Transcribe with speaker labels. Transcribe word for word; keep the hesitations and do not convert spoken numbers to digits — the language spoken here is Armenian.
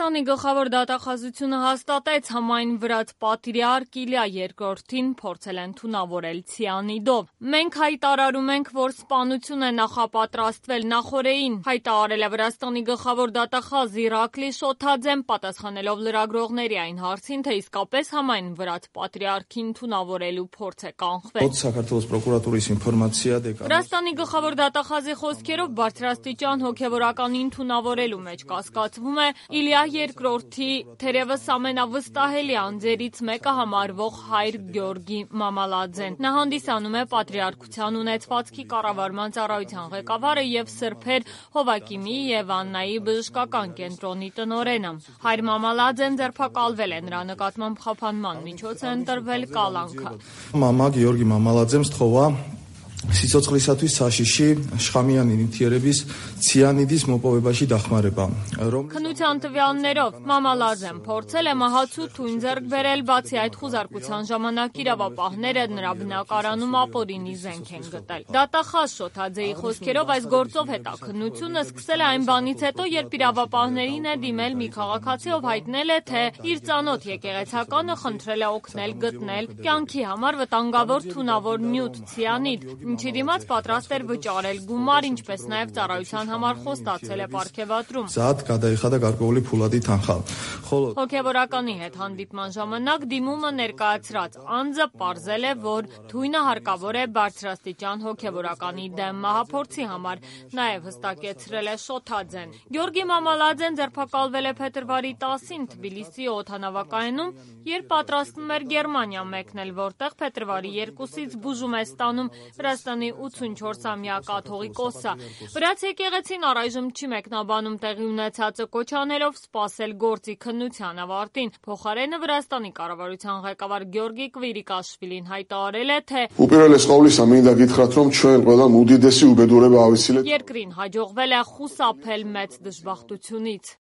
Speaker 1: Վրաստանի գլխավոր դատախազությունը հաստատեց համայն վրաց պատրիարք Իլյա երկրորդին փորձել են թունավորել ցիանիդով։ Մենք հայտարարում ենք, որ սպանություն է նախապատրաստվել նախօրեին, հայտարարել է Վրաստանի գլխավոր դատախազ Իրակլի Շոթաձեն, պատասխանելով լրագրողների այն հարցին, թե իսկապես համայն վրաց պատրիարքին թունավորելու փորձ է կանխվել։ Վրաստանի գլխավոր դատախազի խոսքերով բարձրաստիճան հոգևորականին թունավորելու մեջ կասկածվում է Իլյա երկրորդի թերևս ամենավստահելի անձերից մեկը համարվող հայր Գյորգի Մամալաձեն։ Նա հանդիսանում է պատրիարքության ունեցվածքի կառավարման ծառայության ղեկավարը եւ սրբեր Հովակիմի եւ Աննայի բժշկական կենտրոնի տնօրենը։ Հայր Մամալաձեն ձերբակալվել է, նրա նկատմամբ խափանման միջոց է ընտրվել կալանքը։
Speaker 2: Մամա Գյորգի Մամալաձեն ստխովա Սիցոցխլիսաթույց Սաշիշի Շխամյանին թերևիս ցիանիդիս մոպովեբաշի դախմարեբա։
Speaker 1: Քննության տվյալներով Մամալաձեն փորձել է մահացու թույն ձեռք բերել, բացի այդ խուզարկության ժամանակ իրավապահները նրա բնակարանում ապօրինի զենք են գտել։ Դատախազ Շոթաձեի խոսքերով այս գործով հետաքննությունը սկսել է այն բանից հետո, երբ իրավապահներին է դիմել մի քաղաքացի, ով հայտնել է, թե իր ծանոթ եկեղեցականը խնդրել է օգնել գտնել կյանքի համար վտանգավոր թունավոր նյութ ցիանիդ, ինչի դիմաց պատրաստ էր վճարել գումար, ինչպես նաև ծառայության համար խոստացել է պարգևատրում։ Հոգևորականի հետ հանդիպման ժամանակ դիմումը ներկայացրած անձը պարզել է, որ թույնը հարկավոր է բարձրաստիճան հոգևորականի դեմ մահափորձի համար, նաև հստակեցրել է Շոթաձեն։ Գյորգի Մամալաձեն ձերբակալվել է փետրվարի տասին Թբիլիսի օդանավակայանում, երբ պատրաստվում էր Գերմանիա մեկնել, որտեղ փետրվարի երկուսից բուժում է ստանում Վրաստանի ութսունչորսամյա կաթողիկոսը։ Վրաց եկեղեցին առայժմ չի մեկնաբանում տեղի ունեցածը, կոչ անելով սպասել գործի քննության ավարտին։ Փոխարենը Վրաստանի կառավարության ղեկավար Գյորգի Կվիրիկաշվիլին հայտարարել է, թե երկրին հաջողվել է խուսափել մեծ դժբախտությունից։